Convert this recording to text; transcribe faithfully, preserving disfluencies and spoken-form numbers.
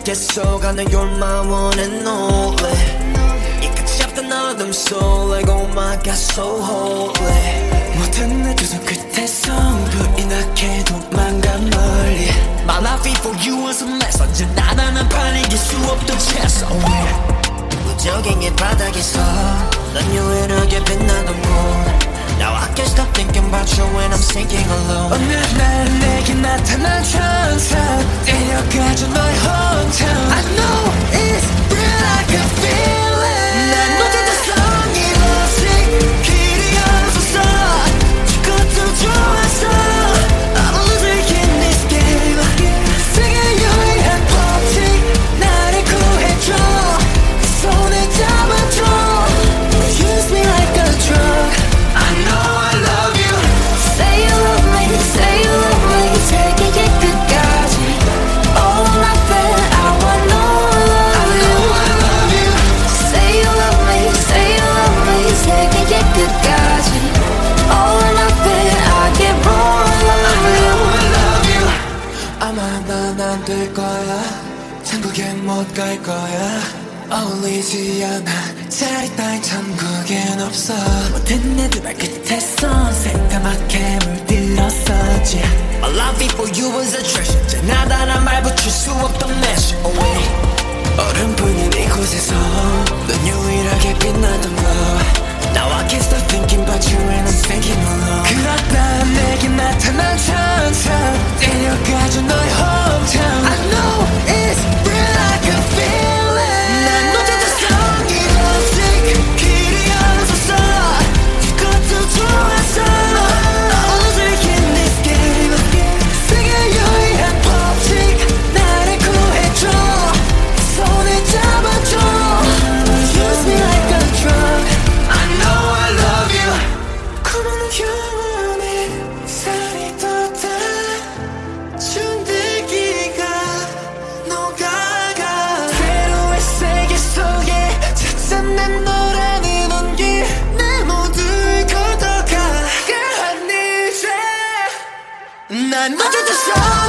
계속하는 You're my one and only 이 끝이 없던 어둠 속 Like oh my god so holy 모든 내 두 손 끝에서 불이 나게 도망가 멀리 My life for you is a mess 언제나 나는 판 이길 수 없던 채소 무적행의 바닥에서 넌 유일하게 빛나던 곳 Now I can't stop thinking about you when I'm sinking alone 어느 날 내게 나타난 천사 데려가줘 너의 hometown I know it's real I can feel it 난 어제도 성이 없이 길이 없었어 죽어도 좋았어 I'm a loser in this game 세계 유일한 법칙 나를 구해줘 손을 잡아줘 Use me like a drug I know I love you Say you love me, say you love me 세계의 끝까지 All I feel, I want no I know I love you Say you love me, say you love me 세계의 끝까지 All I feel, I get more I know I love you 아마 난 안 될 거야 천국엔 못 갈 거야 어울리지 않아 자리 따윈 천국엔 없어 모든 애들 발끝에서 새까맣게 물들었었지 My love for you was a treasure 나다란 말 붙일 수 없던 measure away 얼음뿐인 이곳에서 넌 유일하게 빛나던 거 Now I can't stop thinking about you and I'm thinking alone 그렇다 내게 나타난 천사 데려가줘 너의 hometown I know it's real I can feel it 난 어제도 성이 없이 길이 없었어 그것도 좋았어 I'm a loser in this game 세계 유일한 법칙 나를 구해줘 손을 잡아줘 Use me like a drug I know I love you 고마운 영원히 살이 돋아 준들기가 녹아가 괴로운 세계 속에 찾은 내 너라는 온기 내 모두를 걷어가 Girl I need you 난 어제도 성